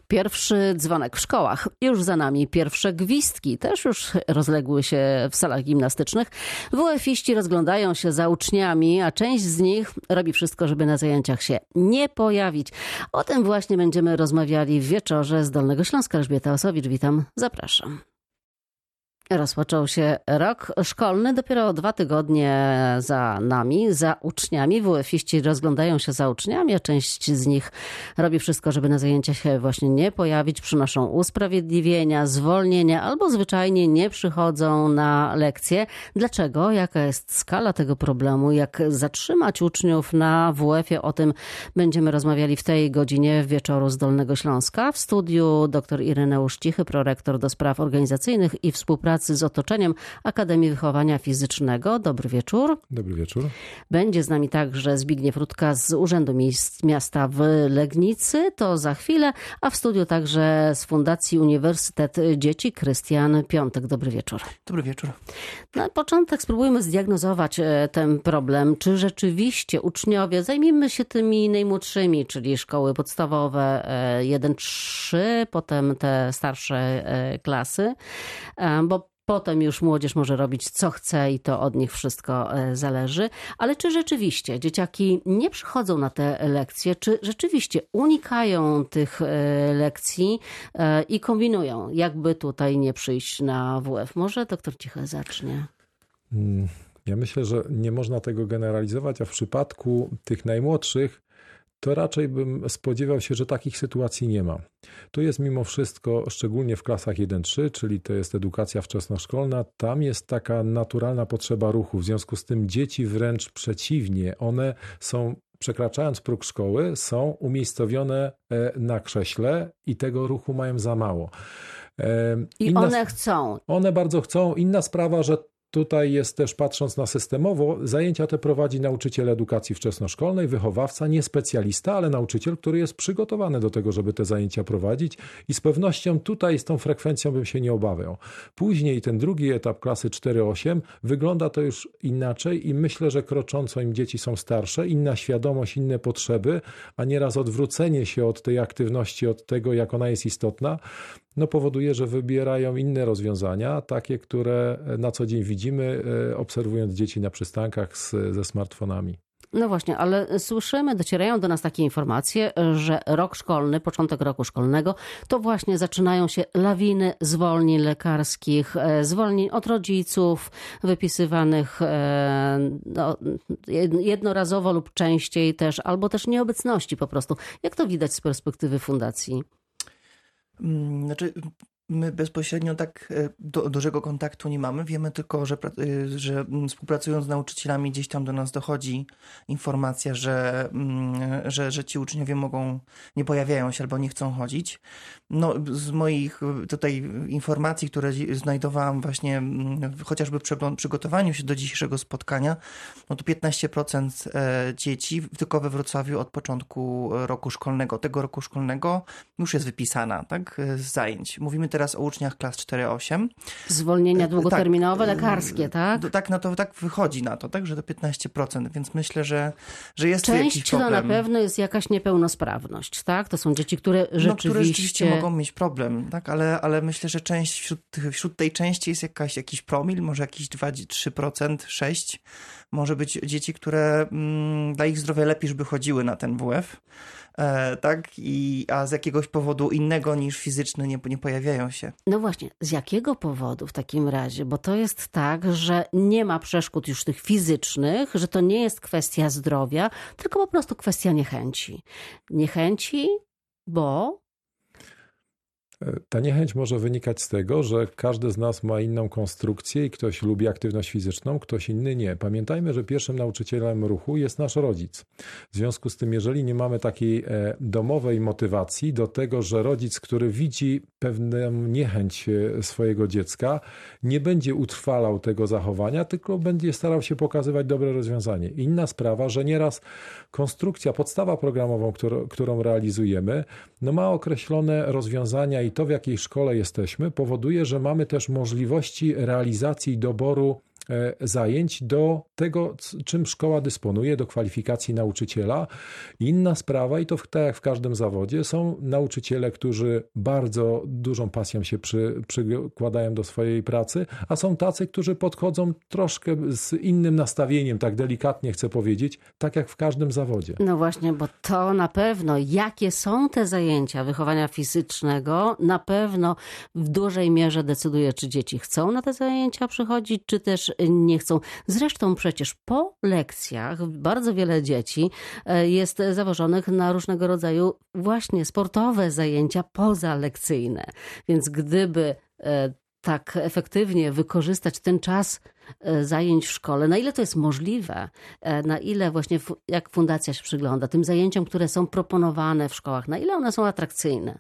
Pierwszy dzwonek w szkołach. Już za nami pierwsze gwizdki. Też już rozległy się w salach gimnastycznych. WF-iści rozglądają się za uczniami, a część z nich robi wszystko, żeby na zajęciach się nie pojawić. O tym właśnie będziemy rozmawiali w wieczorze z Dolnego Śląska. Elżbieta Osowicz, witam, zapraszam. Rozpoczął się rok szkolny, dopiero 2 tygodnie za nami, za uczniami. WF-iści rozglądają się za uczniami, a część z nich robi wszystko, żeby na zajęcia się właśnie nie pojawić. Przynoszą usprawiedliwienia, zwolnienia albo zwyczajnie nie przychodzą na lekcje. Dlaczego? Jaka jest skala tego problemu? Jak zatrzymać uczniów na WF-ie? O tym będziemy rozmawiali w tej godzinie wieczoru z Dolnego Śląska. W studiu dr Ireneusz Cichy, prorektor do spraw organizacyjnych i współpracy z otoczeniem Akademii Wychowania Fizycznego. Dobry wieczór. Dobry wieczór. Będzie z nami także Zbigniew Rutka z Urzędu Miasta w Legnicy. To za chwilę. A w studiu także z Fundacji Uniwersytet Dzieci Krystian Piątek. Dobry wieczór. Dobry wieczór. Na początek spróbujmy zdiagnozować ten problem. Czy rzeczywiście uczniowie, zajmijmy się tymi najmłodszymi, czyli szkoły podstawowe 1-3, potem te starsze klasy, bo potem już młodzież może robić co chce i to od nich wszystko zależy. Ale czy rzeczywiście dzieciaki nie przychodzą na te lekcje? Czy rzeczywiście unikają tych lekcji i kombinują, jakby tutaj nie przyjść na WF? Może doktor Cichy zacznie. Ja myślę, że nie można tego generalizować, a w przypadku tych najmłodszych to raczej bym spodziewał się, że takich sytuacji nie ma. Tu jest mimo wszystko, szczególnie w klasach 1-3, czyli to jest edukacja wczesnoszkolna, tam jest taka naturalna potrzeba ruchu. W związku z tym dzieci wręcz przeciwnie, one są, przekraczając próg szkoły, są umiejscowione na krześle i tego ruchu mają za mało. One chcą. One bardzo chcą. Inna sprawa, że tutaj jest też, patrząc na systemowo, zajęcia te prowadzi nauczyciel edukacji wczesnoszkolnej, wychowawca, nie specjalista, ale nauczyciel, który jest przygotowany do tego, żeby te zajęcia prowadzić i z pewnością tutaj z tą frekwencją bym się nie obawiał. Później ten drugi etap klasy 4-8 wygląda to już inaczej i myślę, że krocząco im dzieci są starsze, inna świadomość, inne potrzeby, a nieraz odwrócenie się od tej aktywności, od tego, jak ona jest istotna, powoduje, że wybierają inne rozwiązania, takie, które na co dzień widzimy, obserwując dzieci na przystankach ze smartfonami. No właśnie, ale słyszymy, docierają do nas takie informacje, że rok szkolny, początek roku szkolnego, to właśnie zaczynają się lawiny zwolnień lekarskich, zwolnień od rodziców, wypisywanych jednorazowo lub częściej też, albo też nieobecności po prostu. Jak to widać z perspektywy fundacji? Znaczy, my bezpośrednio tak dużego kontaktu nie mamy. Wiemy tylko, że współpracując z nauczycielami gdzieś tam do nas dochodzi informacja, że ci uczniowie nie pojawiają się albo nie chcą chodzić. Z moich tutaj informacji, które znajdowałam właśnie chociażby w przygotowaniu się do dzisiejszego spotkania, to 15% dzieci tylko we Wrocławiu od początku roku szkolnego, tego roku szkolnego już jest wypisana, tak, z zajęć. Mówimy teraz o uczniach klas 4-8. Zwolnienia długoterminowe, lekarskie, tak? Tak wychodzi na to, tak, że to 15%, więc myślę, że jest tu jakiś Część problem. to na pewno jest jakaś niepełnosprawność, tak? To są dzieci, które rzeczywiście mogą mieć problem, tak, ale myślę, że wśród tej części jest jakiś promil, może jakieś 2-3%, 6%. Może być dzieci, które dla ich zdrowia lepiej, żeby chodziły na ten WF, tak? A z jakiegoś powodu innego niż fizyczny nie pojawiają się. No właśnie, z jakiego powodu w takim razie? Bo to jest tak, że nie ma przeszkód już tych fizycznych, że to nie jest kwestia zdrowia, tylko po prostu kwestia niechęci. Niechęci, bo Ta niechęć może wynikać z tego, że każdy z nas ma inną konstrukcję i ktoś lubi aktywność fizyczną, ktoś inny nie. Pamiętajmy, że pierwszym nauczycielem ruchu jest nasz rodzic. W związku z tym, jeżeli nie mamy takiej domowej motywacji do tego, że rodzic, który widzi pewną niechęć swojego dziecka, nie będzie utrwalał tego zachowania, tylko będzie starał się pokazywać dobre rozwiązanie. Inna sprawa, że nieraz konstrukcja, podstawa programową, którą realizujemy, ma określone rozwiązania i to, w jakiej szkole jesteśmy, powoduje, że mamy też możliwości realizacji i doboru zajęć do tego, czym szkoła dysponuje, do kwalifikacji nauczyciela. Inna sprawa, i to tak jak w każdym zawodzie, są nauczyciele, którzy bardzo dużą pasją się przykładają do swojej pracy, a są tacy, którzy podchodzą troszkę z innym nastawieniem, tak delikatnie chcę powiedzieć, tak jak w każdym zawodzie. No właśnie, bo to na pewno, jakie są te zajęcia wychowania fizycznego, na pewno w dużej mierze decyduje, czy dzieci chcą na te zajęcia przychodzić, czy też nie chcą. Zresztą przecież po lekcjach bardzo wiele dzieci jest zawożonych na różnego rodzaju właśnie sportowe zajęcia pozalekcyjne. Więc gdyby tak efektywnie wykorzystać ten czas zajęć w szkole, na ile to jest możliwe, na ile właśnie jak fundacja się przygląda tym zajęciom, które są proponowane w szkołach, na ile one są atrakcyjne?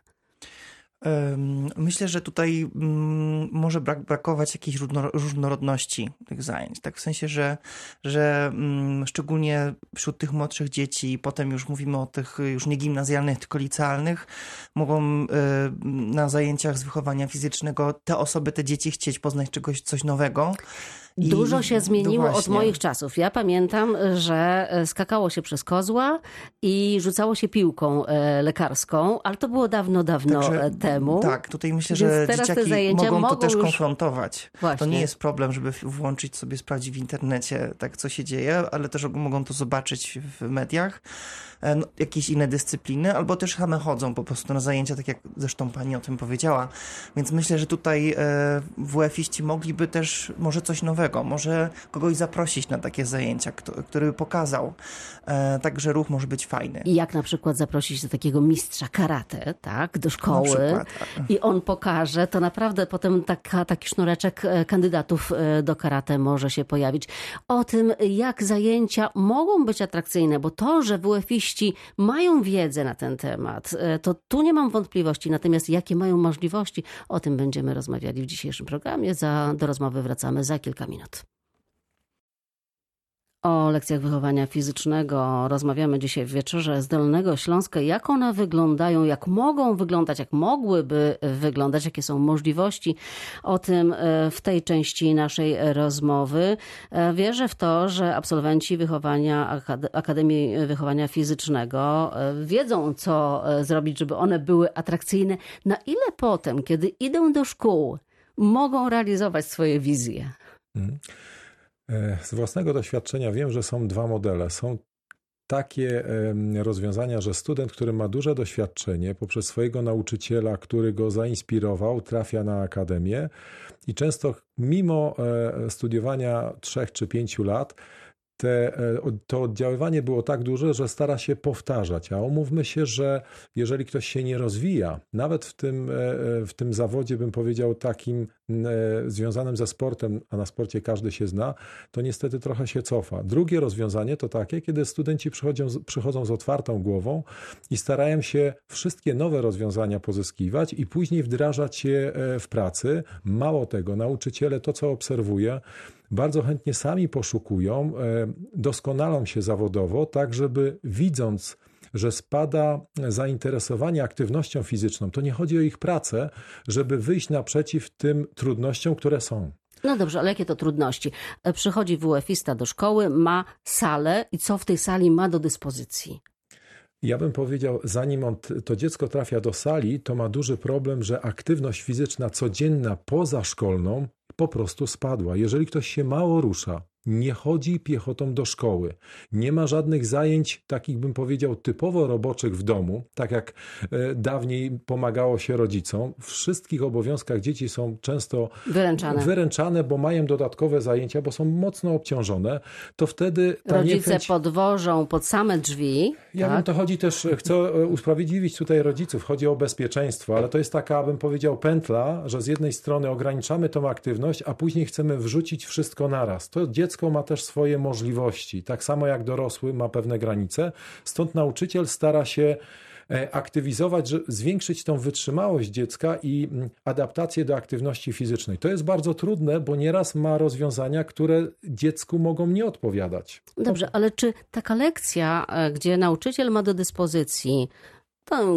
Myślę, że tutaj może brakować jakiejś różnorodności tych zajęć. Tak w sensie, że szczególnie wśród tych młodszych dzieci, potem już mówimy o tych już nie gimnazjalnych, tylko licealnych, mogą na zajęciach z wychowania fizycznego te dzieci chcieć poznać coś nowego. Dużo się zmieniło no od moich czasów. Ja pamiętam, że skakało się przez kozła i rzucało się piłką lekarską, ale to było dawno temu. Tak, tutaj myślę, że dzieciaki mogą to też konfrontować. Właśnie. To nie jest problem, żeby włączyć sobie, sprawdzić w internecie, tak co się dzieje, ale też mogą to zobaczyć w mediach. Jakieś inne dyscypliny, albo też same chodzą po prostu na zajęcia, tak jak zresztą pani o tym powiedziała. Więc myślę, że tutaj WF-iści mogliby też może coś nowego, może kogoś zaprosić na takie zajęcia, który by pokazał. Także ruch może być fajny. I jak na przykład zaprosić do takiego mistrza karate, tak, do szkoły i on pokaże, to naprawdę potem taki sznureczek kandydatów do karate może się pojawić. O tym, jak zajęcia mogą być atrakcyjne, bo to, że WF-iści mają wiedzę na ten temat, to tu nie mam wątpliwości. Natomiast jakie mają możliwości, o tym będziemy rozmawiali w dzisiejszym programie. Do rozmowy wracamy za kilka minut. O lekcjach wychowania fizycznego rozmawiamy dzisiaj w Wieczorze z Dolnego Śląska. Jak one wyglądają, jak mogą wyglądać, jak mogłyby wyglądać, jakie są możliwości. O tym w tej części naszej rozmowy. Wierzę w to, że absolwenci Akademii Wychowania Fizycznego wiedzą, co zrobić, żeby one były atrakcyjne. Na ile potem, kiedy idą do szkół, mogą realizować swoje wizje? Z własnego doświadczenia wiem, że są dwa modele. Są takie rozwiązania, że student, który ma duże doświadczenie poprzez swojego nauczyciela, który go zainspirował, trafia na akademię i często mimo studiowania 3 czy 5 lat to oddziaływanie było tak duże, że stara się powtarzać. A umówmy się, że jeżeli ktoś się nie rozwija, nawet w tym zawodzie, bym powiedział, takim związanym ze sportem, a na sporcie każdy się zna, to niestety trochę się cofa. Drugie rozwiązanie to takie, kiedy studenci przychodzą z otwartą głową i starają się wszystkie nowe rozwiązania pozyskiwać i później wdrażać je w pracy. Mało tego, nauczyciele to, co obserwuję, bardzo chętnie sami poszukują, doskonalą się zawodowo, tak żeby widząc, że spada zainteresowanie aktywnością fizyczną, to nie chodzi o ich pracę, żeby wyjść naprzeciw tym trudnościom, które są. No dobrze, ale jakie to trudności? Przychodzi WF-ista do szkoły, ma salę i co w tej sali ma do dyspozycji? Ja bym powiedział, zanim to dziecko trafia do sali, to ma duży problem, że aktywność fizyczna codzienna pozaszkolną po prostu spadła. Jeżeli ktoś się mało rusza, nie chodzi piechotą do szkoły, nie ma żadnych zajęć takich, bym powiedział, typowo roboczych w domu, tak jak dawniej pomagało się rodzicom. W wszystkich obowiązkach dzieci są często wyręczane, bo mają dodatkowe zajęcia, bo są mocno obciążone, to wtedy rodzice podwożą pod same drzwi. To chodzi też, chcę usprawiedliwić tutaj rodziców, chodzi o bezpieczeństwo, ale to jest taka, bym powiedział, pętla, że z jednej strony ograniczamy tą aktywność, a później chcemy wrzucić wszystko naraz. To dziecko ma też swoje możliwości, tak samo jak dorosły ma pewne granice, stąd nauczyciel stara się aktywizować, zwiększyć tą wytrzymałość dziecka i adaptację do aktywności fizycznej. To jest bardzo trudne, bo nieraz ma rozwiązania, które dziecku mogą nie odpowiadać. Dobrze, ale czy taka lekcja, gdzie nauczyciel ma do dyspozycji tę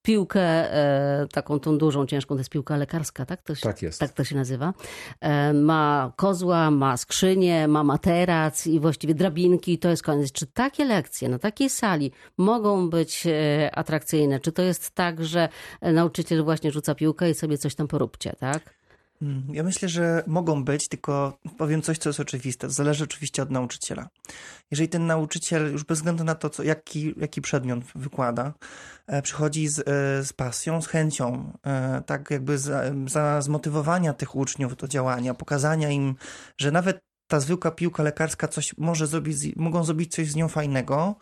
piłkę, taką tą dużą, ciężką, to jest piłka lekarska, tak? Tak jest. Tak to się nazywa. Ma kozła, ma skrzynię, ma materac i właściwie drabinki i to jest koniec. Czy takie lekcje na takiej sali mogą być atrakcyjne? Czy to jest tak, że nauczyciel właśnie rzuca piłkę i sobie coś tam poróbcie, tak? Ja myślę, że mogą być, tylko powiem coś, co jest oczywiste. To zależy oczywiście od nauczyciela. Jeżeli ten nauczyciel, już bez względu na to, jaki przedmiot wykłada, przychodzi z pasją, z chęcią, tak jakby zmotywowania tych uczniów do działania, pokazania im, że nawet ta zwykła piłka lekarska mogą zrobić coś z nią fajnego,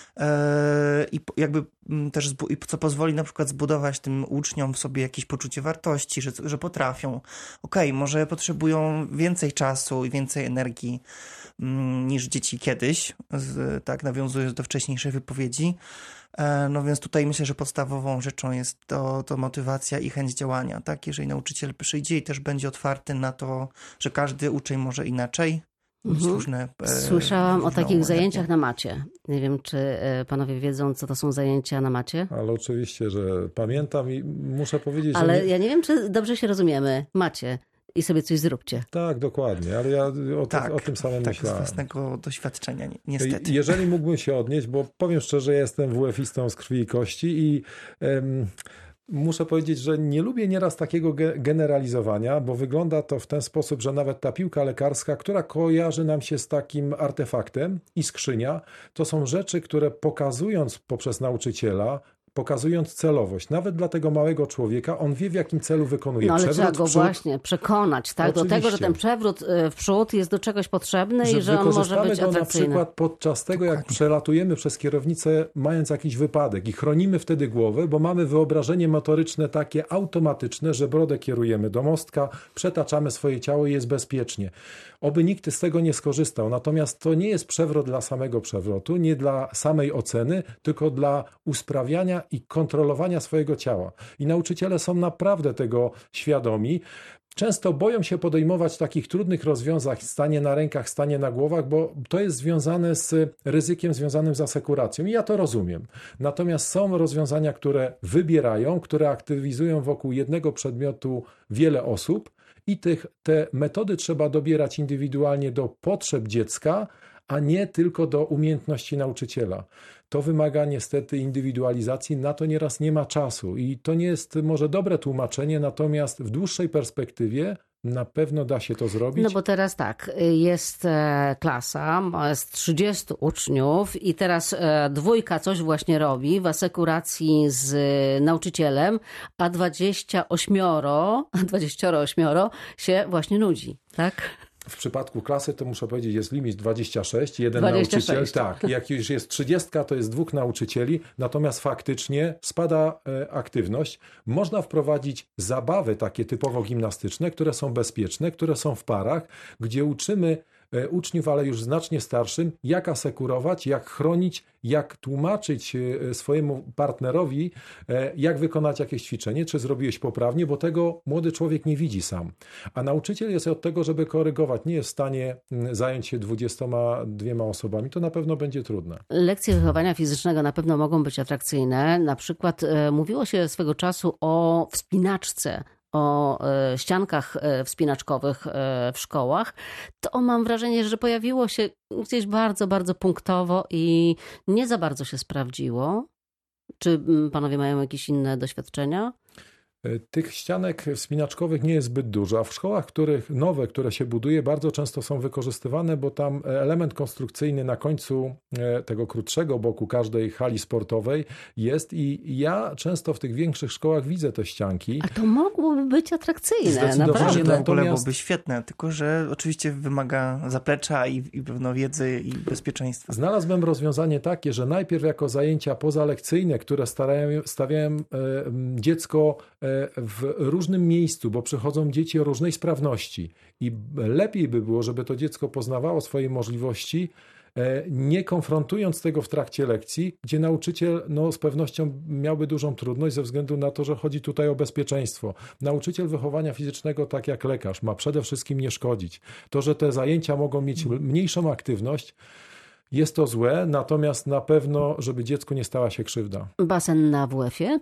i jakby też co pozwoli na przykład zbudować tym uczniom w sobie jakieś poczucie wartości, że potrafią. Okej, może potrzebują więcej czasu i więcej energii niż dzieci kiedyś, tak nawiązując do wcześniejszej wypowiedzi. No więc tutaj myślę, że podstawową rzeczą jest to motywacja i chęć działania. Tak? Jeżeli nauczyciel przyjdzie i też będzie otwarty na to, że każdy uczeń może inaczej, Słyszałam o takich zajęciach na macie. Nie wiem, czy panowie wiedzą, co to są zajęcia na macie? Ale oczywiście, że pamiętam i muszę powiedzieć, ale że... ja nie wiem, czy dobrze się rozumiemy. Macie i sobie coś zróbcie. Tak, dokładnie, ale ja o tym samym myślałem. Z własnego doświadczenia, niestety. Jeżeli mógłbym się odnieść, bo powiem szczerze, jestem WF-istą z krwi i kości i... Muszę powiedzieć, że nie lubię nieraz takiego generalizowania, bo wygląda to w ten sposób, że nawet ta piłka lekarska, która kojarzy nam się z takim artefaktem i skrzynia, to są rzeczy, które pokazując poprzez nauczyciela, pokazując celowość, nawet dla tego małego człowieka, on wie, w jakim celu wykonuje przewrót. No ale trzeba go właśnie przekonać, tak? Do tego, że ten przewrót w przód jest do czegoś potrzebny i że on może być atrakcyjny. Na przykład podczas tego, jak przelatujemy przez kierownicę, mając jakiś wypadek i chronimy wtedy głowę, bo mamy wyobrażenie motoryczne takie automatyczne, że brodę kierujemy do mostka, przetaczamy swoje ciało i jest bezpiecznie. Oby nikt z tego nie skorzystał. Natomiast to nie jest przewrot dla samego przewrotu, nie dla samej oceny, tylko dla usprawiania i kontrolowania swojego ciała. I nauczyciele są naprawdę tego świadomi. Często boją się podejmować takich trudnych rozwiązań, stanie na rękach, stanie na głowach, bo to jest związane z ryzykiem związanym z asekuracją. I ja to rozumiem. Natomiast są rozwiązania, które wybierają, które aktywizują wokół jednego przedmiotu wiele osób i te metody trzeba dobierać indywidualnie do potrzeb dziecka, a nie tylko do umiejętności nauczyciela. To wymaga niestety indywidualizacji, na to nieraz nie ma czasu i to nie jest może dobre tłumaczenie, natomiast w dłuższej perspektywie na pewno da się to zrobić. No bo teraz tak, jest klasa, jest 30 uczniów i teraz dwójka coś właśnie robi w asekuracji z nauczycielem, a 28 się właśnie nudzi, tak? W przypadku klasy to muszę powiedzieć, jest limit 26, jeden 26. nauczyciel. Tak, jak już jest 30, to jest 2 nauczycieli, natomiast faktycznie spada aktywność. Można wprowadzić zabawy takie typowo gimnastyczne, które są bezpieczne, które są w parach, gdzie uczymy uczniów, ale już znacznie starszym, jak asekurować, jak chronić, jak tłumaczyć swojemu partnerowi, jak wykonać jakieś ćwiczenie, czy zrobiłeś poprawnie, bo tego młody człowiek nie widzi sam. A nauczyciel jest od tego, żeby korygować. Nie jest w stanie zająć się 22 osobami. To na pewno będzie trudne. Lekcje wychowania fizycznego na pewno mogą być atrakcyjne. Na przykład mówiło się swego czasu o wspinaczce, o ściankach wspinaczkowych w szkołach, to mam wrażenie, że pojawiło się gdzieś bardzo, bardzo punktowo i nie za bardzo się sprawdziło. Czy panowie mają jakieś inne doświadczenia? Tych ścianek wspinaczkowych nie jest zbyt dużo, a w szkołach, które się buduje, bardzo często są wykorzystywane, bo tam element konstrukcyjny na końcu tego krótszego boku każdej hali sportowej jest i ja często w tych większych szkołach widzę te ścianki. A to mogłoby być atrakcyjne, Zdecydowanie, naprawdę. To byłoby świetne, tylko że oczywiście wymaga zaplecza i pewno wiedzy i bezpieczeństwa. Znalazłem rozwiązanie takie, że najpierw jako zajęcia pozalekcyjne, które stawiałem dziecko w różnym miejscu, bo przychodzą dzieci o różnej sprawności i lepiej by było, żeby to dziecko poznawało swoje możliwości, nie konfrontując tego w trakcie lekcji, gdzie nauczyciel z pewnością miałby dużą trudność ze względu na to, że chodzi tutaj o bezpieczeństwo. Nauczyciel wychowania fizycznego, tak jak lekarz, ma przede wszystkim nie szkodzić. To, że te zajęcia mogą mieć mniejszą aktywność, jest to złe, natomiast na pewno, żeby dziecku nie stała się krzywda. Basen na WF-ie?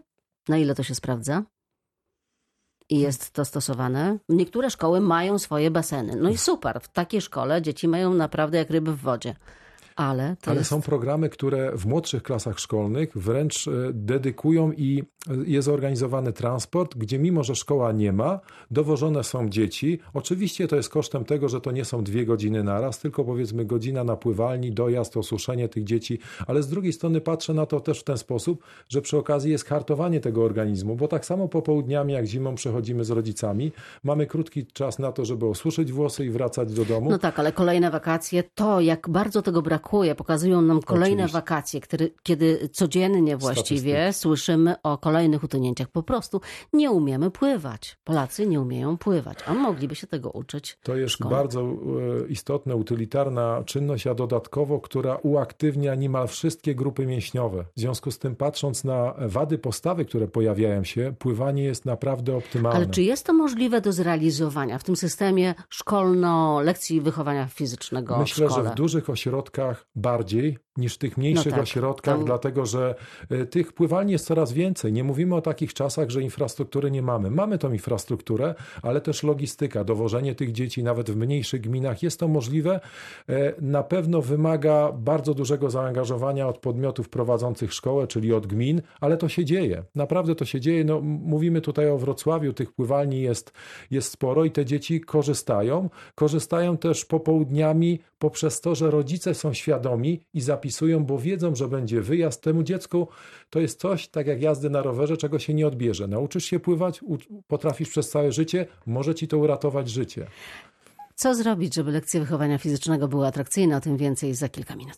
Na ile to się sprawdza? I jest to stosowane. Niektóre szkoły mają swoje baseny. No i super, w takiej szkole dzieci mają naprawdę jak ryby w wodzie. Ale są programy, które w młodszych klasach szkolnych wręcz dedykują i jest zorganizowany transport, gdzie mimo, że szkoła nie ma, dowożone są dzieci. Oczywiście to jest kosztem tego, że to nie są 2 godziny naraz, tylko powiedzmy godzina na pływalni, dojazd, osuszenie tych dzieci, ale z drugiej strony patrzę na to też w ten sposób, że przy okazji jest hartowanie tego organizmu, bo tak samo popołudniami jak zimą przechodzimy z rodzicami, mamy krótki czas na to, żeby osuszyć włosy i wracać do domu. No tak, ale kolejne wakacje, to jak bardzo tego brakuje, pokazują nam kolejne wakacje, kiedy codziennie właściwie słyszymy o kolejnych utonięciach. Po prostu nie umiemy pływać. Polacy nie umieją pływać, a mogliby się tego uczyć. To jest bardzo istotna, utylitarna czynność, a dodatkowo, która uaktywnia niemal wszystkie grupy mięśniowe. W związku z tym, patrząc na wady postawy, które pojawiają się, pływanie jest naprawdę optymalne. Ale czy jest to możliwe do zrealizowania w tym systemie lekcji wychowania fizycznego Myślę, w szkole? że w dużych ośrodkach bardziej niż w tych mniejszych ośrodkach, dlatego że tych pływalni jest coraz więcej. Nie mówimy o takich czasach, że infrastruktury nie mamy. Mamy tą infrastrukturę, ale też logistyka, dowożenie tych dzieci nawet w mniejszych gminach. Jest to możliwe. Na pewno wymaga bardzo dużego zaangażowania od podmiotów prowadzących szkołę, czyli od gmin, ale to się dzieje. Naprawdę to się dzieje. No, mówimy tutaj o Wrocławiu, tych pływalni jest sporo i te dzieci korzystają też popołudniami poprzez to, że rodzice są świadomi i zapisują, bo wiedzą, że będzie wyjazd. Temu dziecku to jest coś, tak jak jazdy na rowerze, czego się nie odbierze. Nauczysz się pływać, potrafisz przez całe życie, może ci to uratować życie. Co zrobić, żeby lekcje wychowania fizycznego były atrakcyjne? O tym więcej za kilka minut.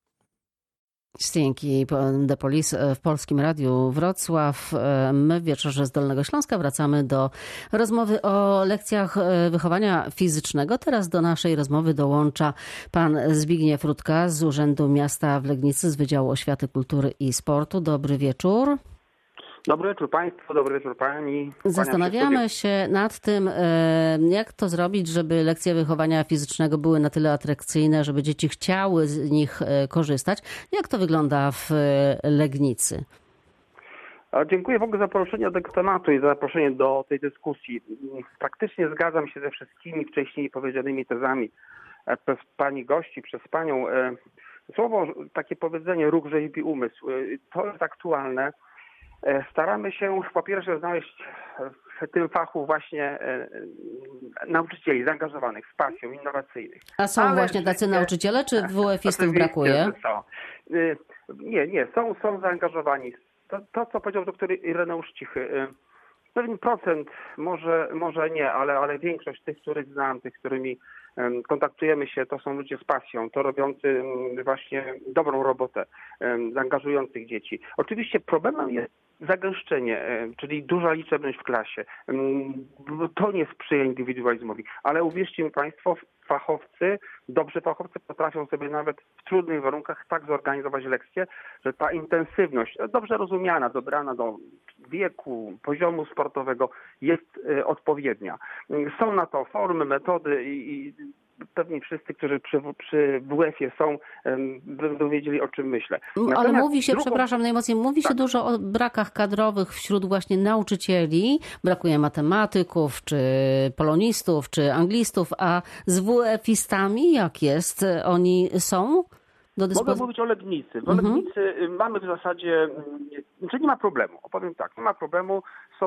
Dzięki The Police w Polskim Radiu Wrocław. My w Wieczorze z Dolnego Śląska wracamy do rozmowy o lekcjach wychowania fizycznego. Teraz do naszej rozmowy dołącza pan Zbigniew Rutka z Urzędu Miasta w Legnicy z Wydziału Oświaty, Kultury i Sportu. Dobry wieczór. Dobry wieczór Państwu, dobry wieczór Pani. Zastanawiamy się nad tym, jak to zrobić, żeby lekcje wychowania fizycznego były na tyle atrakcyjne, żeby dzieci chciały z nich korzystać. Jak to wygląda w Legnicy? Dziękuję w ogóle za poruszenie tego tematu i za zaproszenie do tej dyskusji. Praktycznie zgadzam się ze wszystkimi wcześniej powiedzianymi tezami przez Pani gości, przez Panią. Słowo, takie powiedzenie, ruch rzeźbi umysł, to jest aktualne. Staramy się po pierwsze znaleźć w tym fachu właśnie nauczycieli zaangażowanych z pasją, innowacyjnych. A są właśnie tacy nauczyciele, czy WF-istów brakuje? Nie, są zaangażowani. To, co powiedział doktor Ireneusz Cichy, pewien procent, może nie, ale większość tych, których znam, tych, z którymi kontaktujemy się, to są ludzie z pasją, to robiący właśnie dobrą robotę, zaangażujących dzieci. Oczywiście problemem jest zagęszczenie, czyli duża liczebność w klasie. To nie sprzyja indywidualizmowi, ale uwierzcie mi Państwo, dobrzy fachowcy potrafią sobie nawet w trudnych warunkach tak zorganizować lekcje, że ta intensywność, dobrze rozumiana, dobrana do wieku, poziomu sportowego jest odpowiednia. Są na to formy, metody i pewnie wszyscy, którzy przy WF-ie są, będą wiedzieli, o czym myślę. Ale mówi się, przepraszam najmocniej, mówi się dużo o brakach kadrowych wśród właśnie nauczycieli. Brakuje matematyków, czy polonistów, czy anglistów, a z WF-istami jak jest? Oni są do dyspozycji? Mogę mówić o Legnicy. W Legnicy mamy w zasadzie, że nie ma problemu. Opowiem tak, nie ma problemu.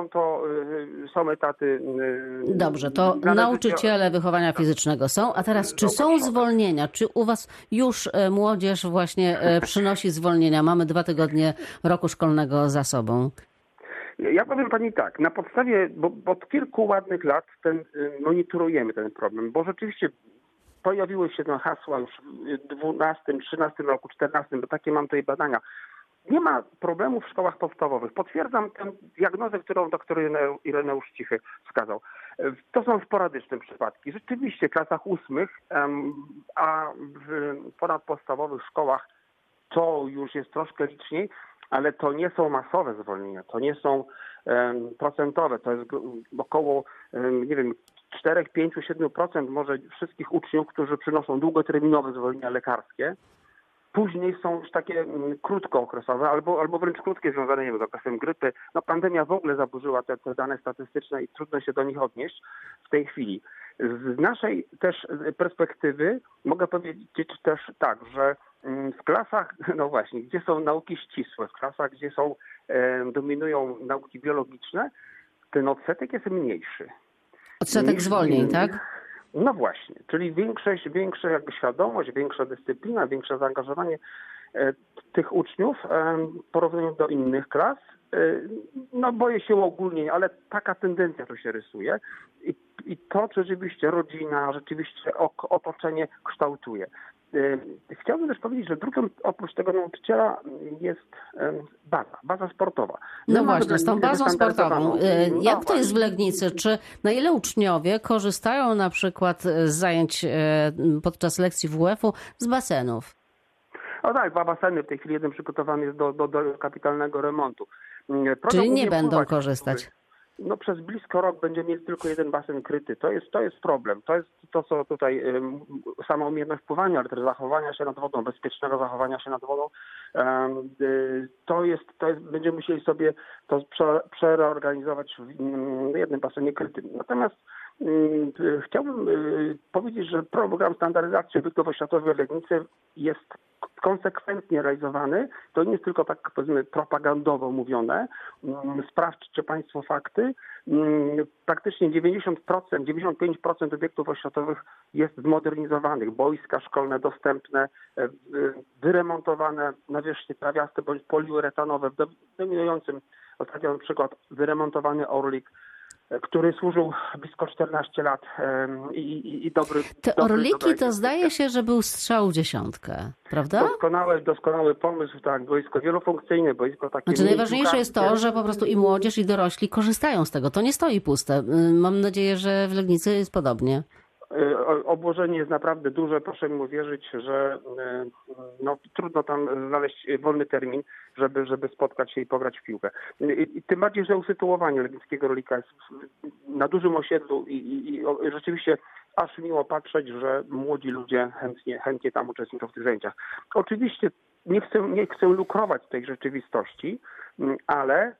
Są etaty. Dobrze, to nauczyciele wychowania fizycznego są. A teraz, czy są zwolnienia? Czy u was już młodzież właśnie przynosi zwolnienia? Mamy 2 tygodnie roku szkolnego za sobą. Ja powiem Pani tak, na podstawie, bo od kilku ładnych lat monitorujemy ten problem, bo rzeczywiście pojawiły się te hasła już w 12, 13 roku, 14, bo takie mam tutaj badania. Nie ma problemu w szkołach podstawowych. Potwierdzam tę diagnozę, którą doktor Ireneusz Cichy wskazał. To są sporadyczne przypadki. Rzeczywiście w klasach 8, a w ponadpodstawowych szkołach to już jest troszkę liczniej, ale to nie są masowe zwolnienia, to nie są procentowe, to jest około, nie wiem, 4, 5, 7% może wszystkich uczniów, którzy przynoszą długoterminowe zwolnienia lekarskie. Później są już takie krótkookresowe albo wręcz krótkie, związane, nie wiem, z okresem grypy. No pandemia w ogóle zaburzyła te dane statystyczne i trudno się do nich odnieść w tej chwili. Z naszej też perspektywy mogę powiedzieć też tak, że w klasach, no właśnie, gdzie są nauki ścisłe, w klasach, gdzie dominują nauki biologiczne, ten odsetek jest mniejszy. Odsetek zwolnień, tak? No właśnie, czyli większa jakby świadomość, większa dyscyplina, większe zaangażowanie tych uczniów w porównaniu do innych klas. No boję się uogólnień, ale taka tendencja tu się rysuje i to rzeczywiście rodzina, rzeczywiście otoczenie kształtuje. Chciałbym też powiedzieć, że drugą oprócz tego nauczyciela jest baza sportowa. No właśnie, z tą bazą sportową. Jak to jest w Legnicy? Czy na ile uczniowie korzystają na przykład z zajęć podczas lekcji WF-u z basenów? O tak, dwa baseny. W tej chwili jeden przygotowany jest do kapitalnego remontu. Czyli nie będą korzystać? No przez blisko rok będziemy mieli tylko jeden basen kryty. To jest problem. To jest to, co tutaj sama umiejętność pływania, ale też zachowania się nad wodą, bezpiecznego zachowania się nad wodą. To jest będziemy musieli sobie to przereorganizować w jednym basenie krytym. Natomiast chciałbym powiedzieć, że program standaryzacji obiektów oświatowych w Legnicy jest konsekwentnie realizowany. To nie jest tylko tak, powiedzmy, propagandowo mówione. Sprawdźcie Państwo fakty. Praktycznie 90%, 95% obiektów oświatowych jest zmodernizowanych. Boiska szkolne dostępne, wyremontowane, nawierzchnie trawiaste bądź poliuretanowe. W dominującym ostatnio na przykład wyremontowany Orlik, który służył blisko 14 lat i dobry... Te Orliki to zdaje się, że był strzał w dziesiątkę, prawda? Doskonały pomysł, tak, boisko wielofunkcyjne, boisko takie... Znaczy najważniejsze jest to, że po prostu i młodzież, i dorośli korzystają z tego. To nie stoi puste. Mam nadzieję, że w Legnicy jest podobnie. Obłożenie jest naprawdę duże. Proszę mi uwierzyć, że no, trudno tam znaleźć wolny termin, żeby spotkać się i pograć w piłkę. I tym bardziej, że usytuowanie Legnickiego Orlika jest na dużym osiedlu i rzeczywiście aż miło patrzeć, że młodzi ludzie chętnie tam uczestniczą w tych zajęciach. Oczywiście nie chcę lukrować tej rzeczywistości, ale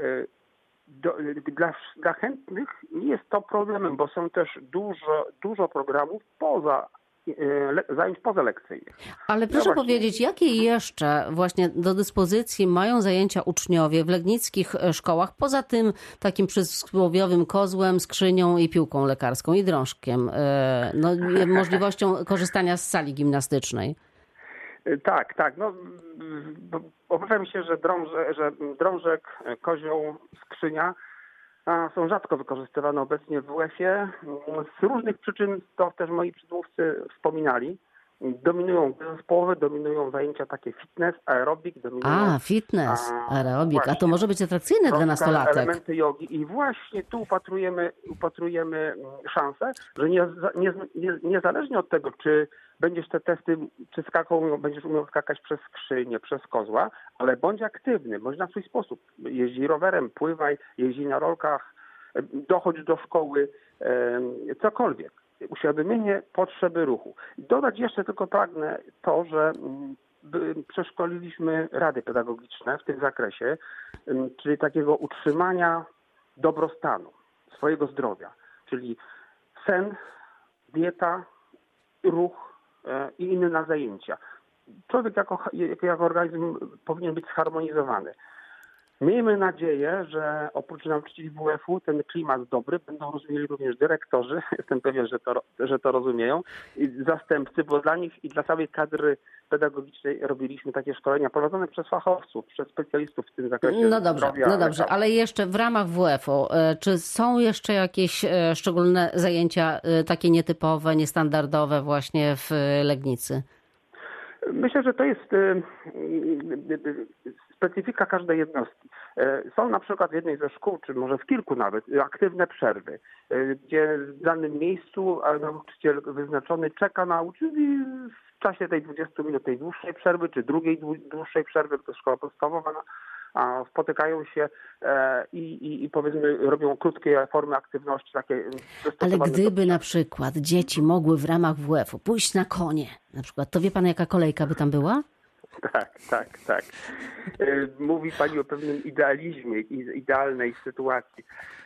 dla chętnych nie jest to problemem, bo są też dużo programów zajęć pozalekcyjnych. Ale proszę powiedzieć, jakie jeszcze właśnie do dyspozycji mają zajęcia uczniowie w legnickich szkołach, poza tym takim przysłowiowym kozłem, skrzynią i piłką lekarską i drążkiem, możliwością korzystania z sali gimnastycznej? Tak. No, obawiam się, że drążek, kozioł, skrzynia są rzadko wykorzystywane obecnie w WF-ie. Z różnych przyczyn, to też moi przedmówcy wspominali. Dominują zespoły, dominują zajęcia takie fitness, aerobik. Fitness, aerobik. A to może być atrakcyjne dla nastolatek. Elementy jogi. I właśnie tu upatrujemy szansę, że niezależnie od tego, czy będziesz te testy, czy będziesz umiał skakać przez skrzynię, przez kozła, ale bądź aktywny, bądź na swój sposób. Jeździ rowerem, pływaj, jeździ na rolkach, dochodź do szkoły, cokolwiek. Uświadomienie potrzeby ruchu. Dodać jeszcze tylko pragnę to, że przeszkoliliśmy rady pedagogiczne w tym zakresie, czyli takiego utrzymania dobrostanu, swojego zdrowia, czyli sen, dieta, ruch i inne zajęcia. Człowiek jako organizm powinien być zharmonizowany. Miejmy nadzieję, że oprócz nauczycieli WF-u ten klimat dobry będą rozumieli również dyrektorzy. Jestem pewien, że to rozumieją. I zastępcy, bo dla nich i dla całej kadry pedagogicznej robiliśmy takie szkolenia prowadzone przez fachowców, przez specjalistów w tym zakresie. No dobrze, ale jeszcze w ramach WF-u, czy są jeszcze jakieś szczególne zajęcia takie nietypowe, niestandardowe właśnie w Legnicy? Myślę, że to jest specyfika każdej jednostki. Są na przykład w jednej ze szkół, czy może w kilku nawet, aktywne przerwy, gdzie w danym miejscu nauczyciel wyznaczony czeka na uczniów w czasie tej 20 minut tej dłuższej przerwy, czy drugiej dłuższej przerwy, to jest szkoła podstawowa, spotykają się i powiedzmy robią krótkie formy aktywności. Takie. Ale gdyby na przykład dzieci mogły w ramach WF-u pójść na konie, na przykład, to wie pan jaka kolejka by tam była? Tak. Mówi pani o pewnym idealizmie i idealnej sytuacji.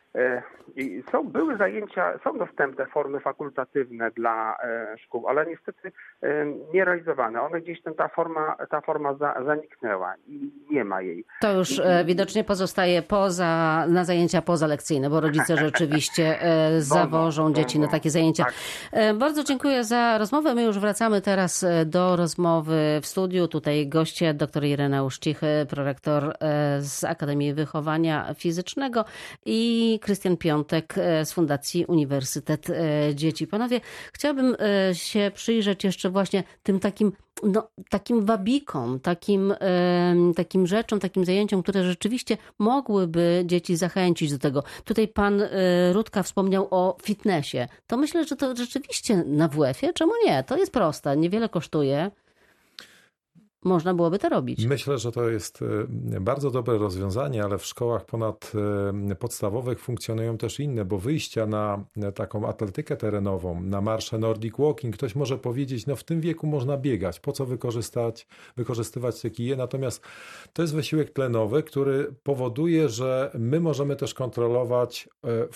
Były zajęcia, są dostępne formy fakultatywne dla szkół, ale niestety nie realizowane. One gdzieś ta forma zaniknęła i nie ma jej. To już widocznie pozostaje na zajęcia pozalekcyjne, bo rodzice rzeczywiście zawożą dzieci na takie zajęcia. Tak. Bardzo dziękuję za rozmowę. My już wracamy teraz do rozmowy w studiu. Tutaj goście dr Irena Uścichy, prorektor z Akademii Wychowania Fizycznego i Krystian Piątek z Fundacji Uniwersytet Dzieci. Panowie, chciałabym się przyjrzeć jeszcze właśnie tym takim wabikom, takim rzeczom, takim zajęciom, które rzeczywiście mogłyby dzieci zachęcić do tego. Tutaj pan Rutka wspomniał o fitnessie. To myślę, że to rzeczywiście na WF-ie, czemu nie? To jest proste, niewiele kosztuje. Można byłoby to robić. Myślę, że to jest bardzo dobre rozwiązanie, ale w szkołach ponadpodstawowych funkcjonują też inne, bo wyjścia na taką atletykę terenową, na marsze Nordic Walking, ktoś może powiedzieć, no w tym wieku można biegać, po co wykorzystywać te kije, natomiast to jest wysiłek tlenowy, który powoduje, że my możemy też kontrolować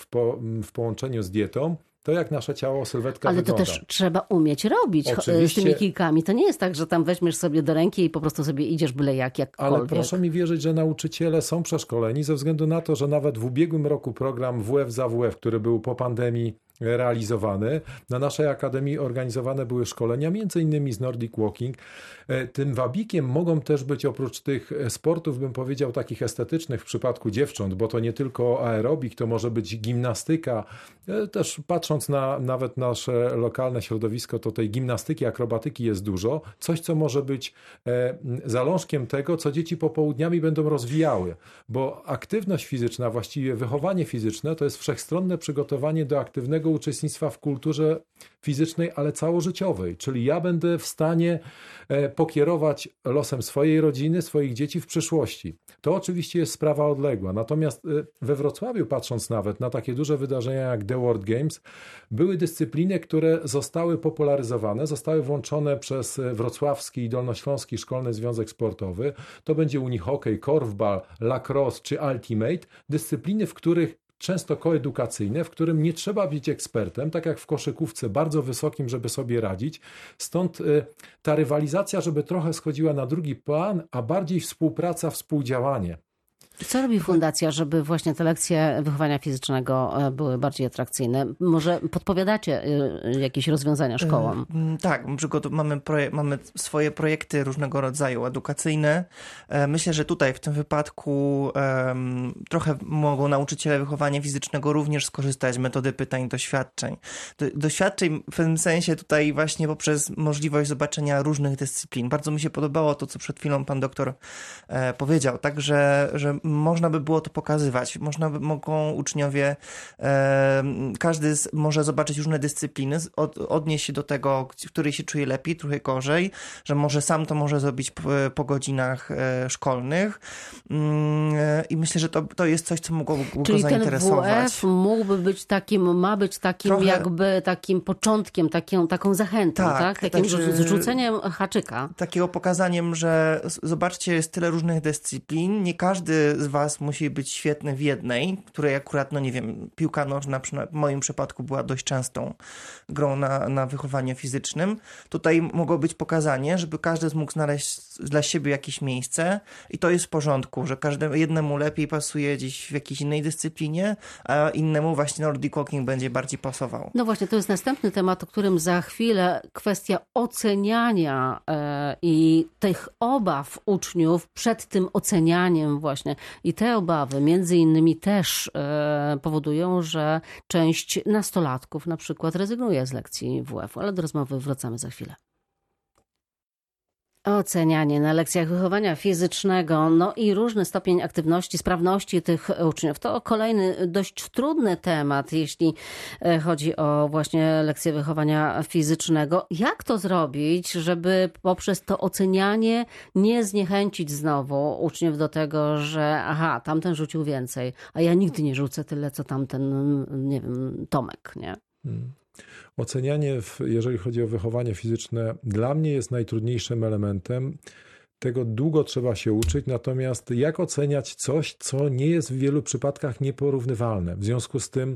w połączeniu z dietą to, jak nasze ciało, sylwetka wygląda. Ale to też trzeba umieć robić Oczywiście. z tymi kijkami. To nie jest tak, że tam weźmiesz sobie do ręki i po prostu sobie idziesz byle jakkolwiek. Ale proszę mi wierzyć, że nauczyciele są przeszkoleni ze względu na to, że nawet w ubiegłym roku program WF za WF, który był po pandemii realizowany, na naszej akademii organizowane były szkolenia, między innymi z Nordic Walking. Tym wabikiem mogą też być oprócz tych sportów, bym powiedział, takich estetycznych w przypadku dziewcząt, bo to nie tylko aerobik, to może być gimnastyka. Też patrząc na nawet nasze lokalne środowisko, to tej gimnastyki, akrobatyki jest dużo. Coś, co może być zalążkiem tego, co dzieci popołudniami będą rozwijały, bo aktywność fizyczna, właściwie wychowanie fizyczne, to jest wszechstronne przygotowanie do aktywnego uczestnictwa w kulturze fizycznej, ale całożyciowej. Czyli ja będę w stanie pokierować losem swojej rodziny, swoich dzieci w przyszłości. To oczywiście jest sprawa odległa. Natomiast we Wrocławiu, patrząc nawet na takie duże wydarzenia jak The World Games, były dyscypliny, które zostały popularyzowane, zostały włączone przez Wrocławski i Dolnośląski Szkolny Związek Sportowy. To będzie unihokej, korfbal, lacrosse czy ultimate. Dyscypliny, w których często koedukacyjne, w którym nie trzeba być ekspertem, tak jak w koszykówce, bardzo wysokim, żeby sobie radzić. Stąd ta rywalizacja, żeby trochę schodziła na drugi plan, a bardziej współpraca, współdziałanie. Co robi fundacja, żeby właśnie te lekcje wychowania fizycznego były bardziej atrakcyjne? Może podpowiadacie jakieś rozwiązania szkołom? Tak, mamy swoje projekty różnego rodzaju edukacyjne. Myślę, że tutaj w tym wypadku trochę mogą nauczyciele wychowania fizycznego również skorzystać z metody pytań i doświadczeń. Doświadczeń w tym sensie tutaj właśnie poprzez możliwość zobaczenia różnych dyscyplin. Bardzo mi się podobało to, co przed chwilą pan doktor powiedział, tak, że można by było to pokazywać. Mogą uczniowie, każdy może zobaczyć różne dyscypliny, odnieść się do tego, w której się czuje lepiej, trochę gorzej, że może sam to może zrobić po godzinach szkolnych. I myślę, że to jest coś, co mogłoby go zainteresować. Czyli ten WF mógłby być ma być takim trochę, jakby takim początkiem, taką zachętą, tak? Takim zrzuceniem haczyka. Takiego pokazaniem, że zobaczcie, jest tyle różnych dyscyplin, nie każdy z was musi być świetny w jednej, której akurat, no nie wiem, piłka nożna w moim przypadku była dość częstą grą na wychowaniu fizycznym. Tutaj mogło być pokazanie, żeby każdy mógł znaleźć dla siebie jakieś miejsce i to jest w porządku, że jednemu lepiej pasuje gdzieś w jakiejś innej dyscyplinie, a innemu właśnie Nordic Walking będzie bardziej pasował. No właśnie, to jest następny temat, o którym za chwilę, kwestia oceniania i tych obaw uczniów przed tym ocenianiem właśnie. I te obawy między innymi też powodują, że część nastolatków na przykład rezygnuje z lekcji WF-u, ale do rozmowy wracamy za chwilę. Ocenianie na lekcjach wychowania fizycznego, no i różny stopień aktywności, sprawności tych uczniów. To kolejny dość trudny temat, jeśli chodzi o właśnie lekcje wychowania fizycznego. Jak to zrobić, żeby poprzez to ocenianie nie zniechęcić znowu uczniów do tego, że tamten rzucił więcej, a ja nigdy nie rzucę tyle, co tamten, nie wiem, Tomek, nie? Ocenianie, jeżeli chodzi o wychowanie fizyczne, dla mnie jest najtrudniejszym elementem. Tego długo trzeba się uczyć, natomiast jak oceniać coś, co nie jest w wielu przypadkach nieporównywalne? W związku z tym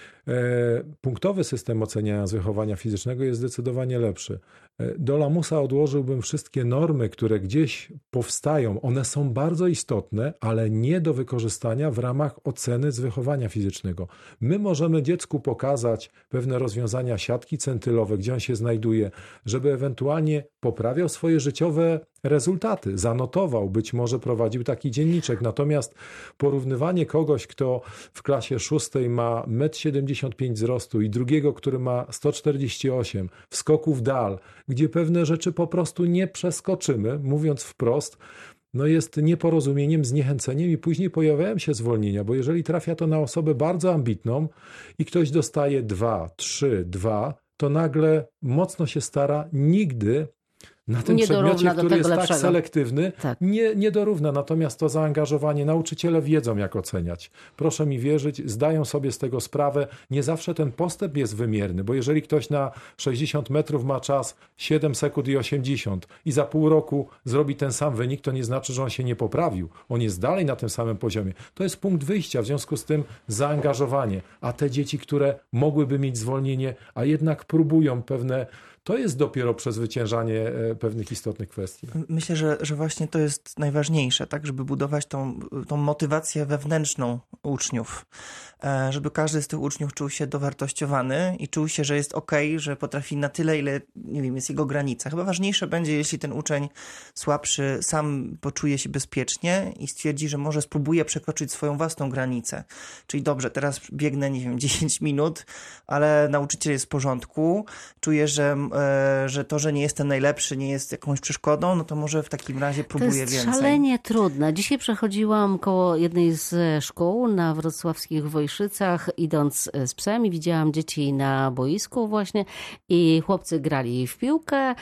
punktowy system oceniania z wychowania fizycznego jest zdecydowanie lepszy. Do lamusa odłożyłbym wszystkie normy, które gdzieś powstają. One są bardzo istotne, ale nie do wykorzystania w ramach oceny z wychowania fizycznego. My możemy dziecku pokazać pewne rozwiązania siatki centylowe, gdzie on się znajduje, żeby ewentualnie poprawiał swoje życiowe rezultaty, zanotował, być może prowadził taki dzienniczek. Natomiast porównywanie kogoś, kto w klasie 6 ma 1,75 m wzrostu i drugiego, który ma 148 w skoku w dal, gdzie pewne rzeczy po prostu nie przeskoczymy, mówiąc wprost, no jest nieporozumieniem, zniechęceniem i później pojawiają się zwolnienia, bo jeżeli trafia to na osobę bardzo ambitną i ktoś dostaje 2, 3, 2, to nagle mocno się stara, nigdy na tym przedmiocie, który jest tak selektywny, nie dorówna. Natomiast to zaangażowanie, nauczyciele wiedzą, jak oceniać. Proszę mi wierzyć, zdają sobie z tego sprawę. Nie zawsze ten postęp jest wymierny, bo jeżeli ktoś na 60 metrów ma czas 7 sekund i 80 i za pół roku zrobi ten sam wynik, to nie znaczy, że on się nie poprawił. On jest dalej na tym samym poziomie. To jest punkt wyjścia, w związku z tym zaangażowanie. A te dzieci, które mogłyby mieć zwolnienie, a jednak próbują pewne... To jest dopiero przezwyciężanie pewnych istotnych kwestii. Myślę, że właśnie to jest najważniejsze, tak, żeby budować tą motywację wewnętrzną uczniów, żeby każdy z tych uczniów czuł się dowartościowany i czuł się, że jest okej, że potrafi na tyle, ile, nie wiem, jest jego granica. Chyba ważniejsze będzie, jeśli ten uczeń słabszy sam poczuje się bezpiecznie i stwierdzi, że może spróbuje przekroczyć swoją własną granicę. Czyli dobrze, teraz biegnę, nie wiem, 10 minut, ale nauczyciel jest w porządku, czuję, że to, że nie jestem najlepszy, nie jest jakąś przeszkodą, no to może w takim razie próbuję więcej. To jest szalenie trudne. Dzisiaj przechodziłam koło jednej z szkół na wrocławskich Wojszycach, idąc z psem i widziałam dzieci na boisku właśnie i chłopcy grali w piłkę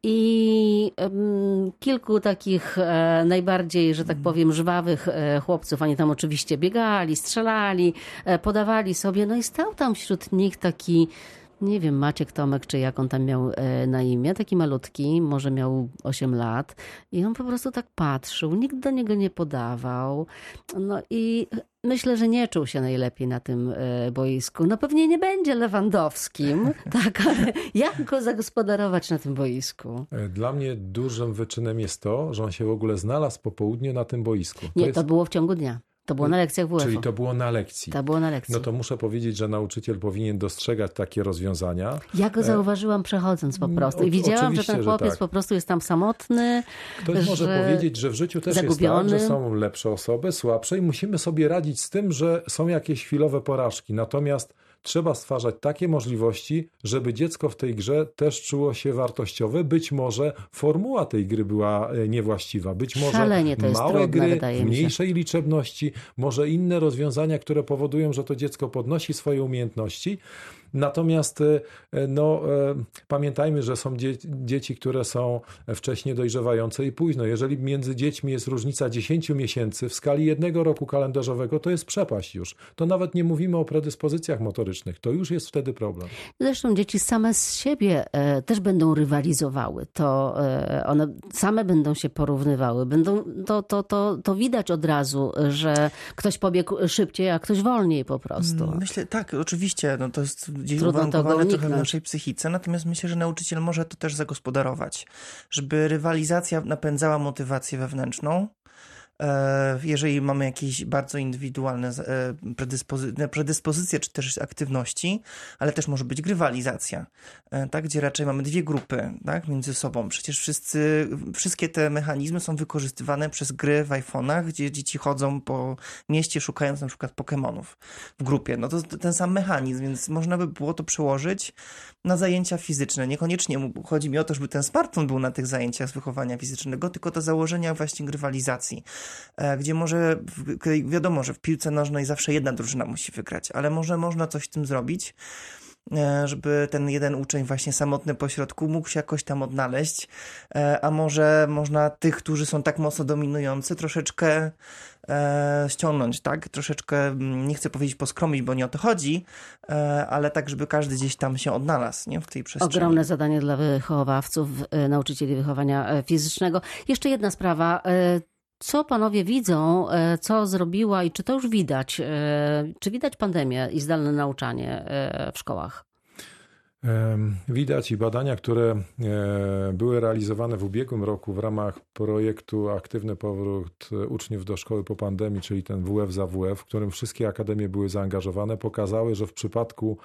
i kilku takich najbardziej, że tak powiem, żwawych chłopców, oni tam oczywiście biegali, strzelali, podawali sobie, no i stał tam wśród nich taki, nie wiem, Maciek, Tomek, czy jak on tam miał na imię, taki malutki, może miał 8 lat i on po prostu tak patrzył, nikt do niego nie podawał, no i myślę, że nie czuł się najlepiej na tym boisku. No pewnie nie będzie Lewandowskim, tak, ale jak go zagospodarować na tym boisku? Dla mnie dużym wyczynem jest to, że on się w ogóle znalazł po południu na tym boisku. To było w ciągu dnia. To było na lekcjach WF-u. Czyli to było na lekcji. To było na lekcji. No to muszę powiedzieć, że nauczyciel powinien dostrzegać takie rozwiązania. Ja go zauważyłam przechodząc po prostu i widziałam, że ten chłopiec tak. Po prostu jest tam samotny. Ktoś może powiedzieć, że w życiu też zagubiony. jest tak, że są lepsze osoby, słabsze i musimy sobie radzić z tym, że są jakieś chwilowe porażki. Natomiast trzeba stwarzać takie możliwości, żeby dziecko w tej grze też czuło się wartościowe. Być może formuła tej gry była niewłaściwa. Być może małe gry w mniejszej liczebności, może inne rozwiązania, które powodują, że to dziecko podnosi swoje umiejętności. Natomiast pamiętajmy, że są dzieci, które są wcześnie dojrzewające i późno. Jeżeli między dziećmi jest różnica 10 miesięcy w skali 1 roku kalendarzowego, to jest przepaść już. To nawet nie mówimy o predyspozycjach motorycznych. To już jest wtedy problem. Zresztą dzieci same z siebie też będą rywalizowały. To one same będą się porównywały. To widać od razu, że ktoś pobiegł szybciej, a ktoś wolniej po prostu. Myślę, tak, oczywiście. No to jest gdzieś uwarunkowane trochę w naszej psychice, natomiast myślę, że nauczyciel może to też zagospodarować, żeby rywalizacja napędzała motywację wewnętrzną. Jeżeli mamy jakieś bardzo indywidualne predyspozycje czy też aktywności, ale też może być grywalizacja, tak, gdzie raczej mamy dwie grupy, tak, między sobą. Przecież wszystkie te mechanizmy są wykorzystywane przez gry w iPhone'ach, gdzie dzieci chodzą po mieście szukając na przykład Pokemonów w grupie. No to ten sam mechanizm, więc można by było to przełożyć na zajęcia fizyczne. Niekoniecznie chodzi mi o to, żeby ten smartfon był na tych zajęciach z wychowania fizycznego, tylko do założenia właśnie grywalizacji, gdzie może, wiadomo, że w piłce nożnej zawsze jedna drużyna musi wygrać, ale może można coś w tym zrobić, żeby ten jeden uczeń właśnie samotny pośrodku mógł się jakoś tam odnaleźć, a może można tych, którzy są tak mocno dominujący, troszeczkę ściągnąć, tak? Troszeczkę, nie chcę powiedzieć poskromić, bo nie o to chodzi, ale tak, żeby każdy gdzieś tam się odnalazł, nie? W tej przestrzeni. Ogromne zadanie dla wychowawców, nauczycieli wychowania fizycznego. Jeszcze jedna sprawa. Co panowie widzą, co zrobiła i czy to już widać? Czy widać pandemię i zdalne nauczanie w szkołach? Widać i badania, które były realizowane w ubiegłym roku w ramach projektu Aktywny powrót uczniów do szkoły po pandemii, czyli ten WF za WF, w którym wszystkie akademie były zaangażowane, pokazały, że w przypadku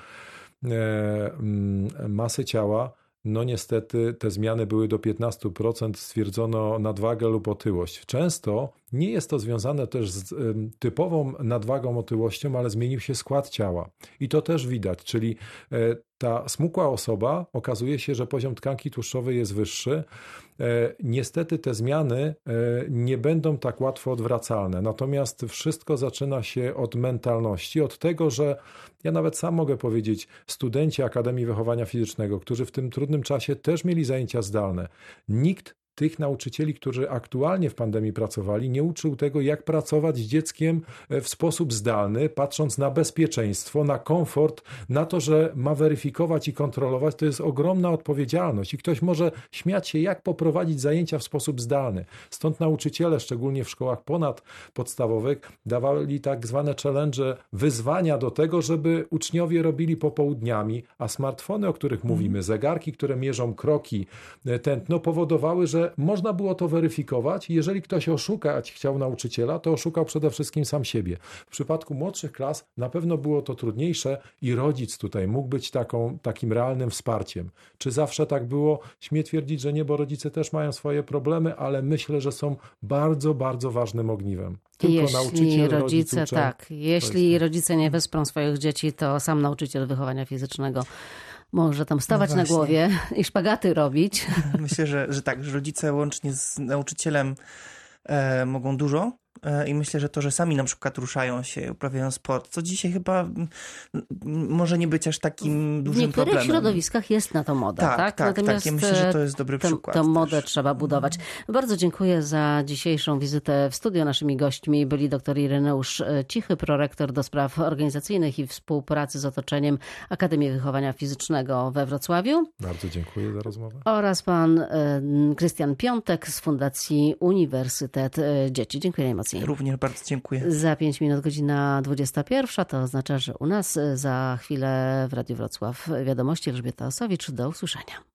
masy ciała, no niestety te zmiany były do 15%, stwierdzono nadwagę lub otyłość. Często nie jest to związane też z typową nadwagą, otyłością, ale zmienił się skład ciała. I to też widać, czyli ta smukła osoba, okazuje się, że poziom tkanki tłuszczowej jest wyższy. Niestety te zmiany nie będą tak łatwo odwracalne. Natomiast wszystko zaczyna się od mentalności, od tego, że ja nawet sam mogę powiedzieć, studenci Akademii Wychowania Fizycznego, którzy w tym trudnym czasie też mieli zajęcia zdalne, nikt tych nauczycieli, którzy aktualnie w pandemii pracowali, nie uczył tego, jak pracować z dzieckiem w sposób zdalny, patrząc na bezpieczeństwo, na komfort, na to, że ma weryfikować i kontrolować. To jest ogromna odpowiedzialność i ktoś może śmiać się, jak poprowadzić zajęcia w sposób zdalny. Stąd nauczyciele, szczególnie w szkołach ponadpodstawowych, dawali tak zwane challenge, wyzwania do tego, żeby uczniowie robili popołudniami, a smartfony, o których mówimy, zegarki, które mierzą kroki, tętno, powodowały, że można było to weryfikować. Jeżeli ktoś oszukać chciał nauczyciela, to oszukał przede wszystkim sam siebie. W przypadku młodszych klas na pewno było to trudniejsze i rodzic tutaj mógł być takim realnym wsparciem. Czy zawsze tak było? Śmiem twierdzić, że nie, bo rodzice też mają swoje problemy, ale myślę, że są bardzo, bardzo ważnym ogniwem. Tylko jeśli rodzice nie wesprą swoich dzieci, to sam nauczyciel wychowania fizycznego może tam stawać na głowie i szpagaty robić. Myślę, że tak, że rodzice łącznie z nauczycielem mogą dużo. I myślę, że to, że sami na przykład ruszają się, uprawiają sport, co dzisiaj chyba może nie być aż takim dużym problemem. W niektórych środowiskach jest na to moda, tak? Tak. Ja myślę, że to jest dobry przykład. Tę modę trzeba budować. Bardzo dziękuję za dzisiejszą wizytę w studiu. Naszymi gośćmi byli dr Ireneusz Cichy, prorektor do spraw organizacyjnych i współpracy z otoczeniem Akademii Wychowania Fizycznego we Wrocławiu. Bardzo dziękuję za rozmowę. Oraz pan Krystian Piątek z Fundacji Uniwersytet Dzieci. Dziękuję najmocniej. Również bardzo dziękuję. Za 5 minut godzina 21. To oznacza, że u nas za chwilę w Radiu Wrocław wiadomości. Elżbieta Osowicz. Do usłyszenia.